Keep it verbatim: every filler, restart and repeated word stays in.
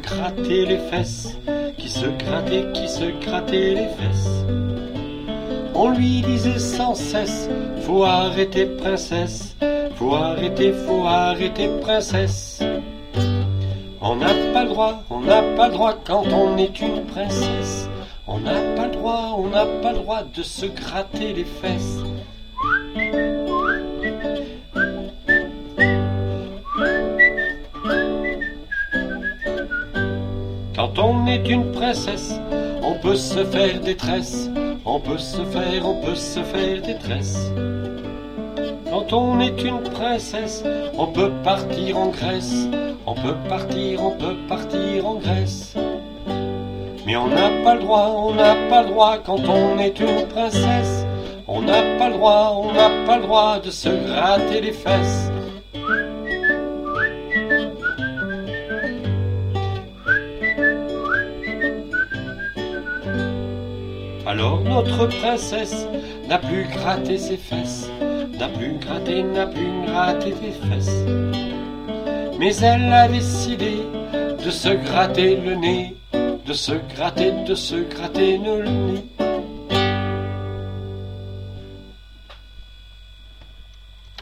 grattait les fesses, qui se grattait, qui se grattait les fesses. On lui disait sans cesse, faut arrêter princesse, faut arrêter, faut arrêter princesse. On n'a pas le droit, on n'a pas le droit quand on est une princesse. On n'a pas le droit, on n'a pas le droit de se gratter les fesses. Quand on est une princesse, on peut se faire des tresses, on peut se faire, on peut se faire des tresses. Quand on est une princesse, on peut partir en Grèce, on peut partir, on peut partir en Grèce. Mais on n'a pas le droit, on n'a pas le droit quand on est une princesse. On n'a pas le droit, on n'a pas le droit de se gratter les fesses. Alors notre princesse n'a plus gratté ses fesses, n'a plus gratté, n'a plus gratté ses fesses. Mais elle a décidé de se gratter le nez, de se gratter, de se gratter le nez.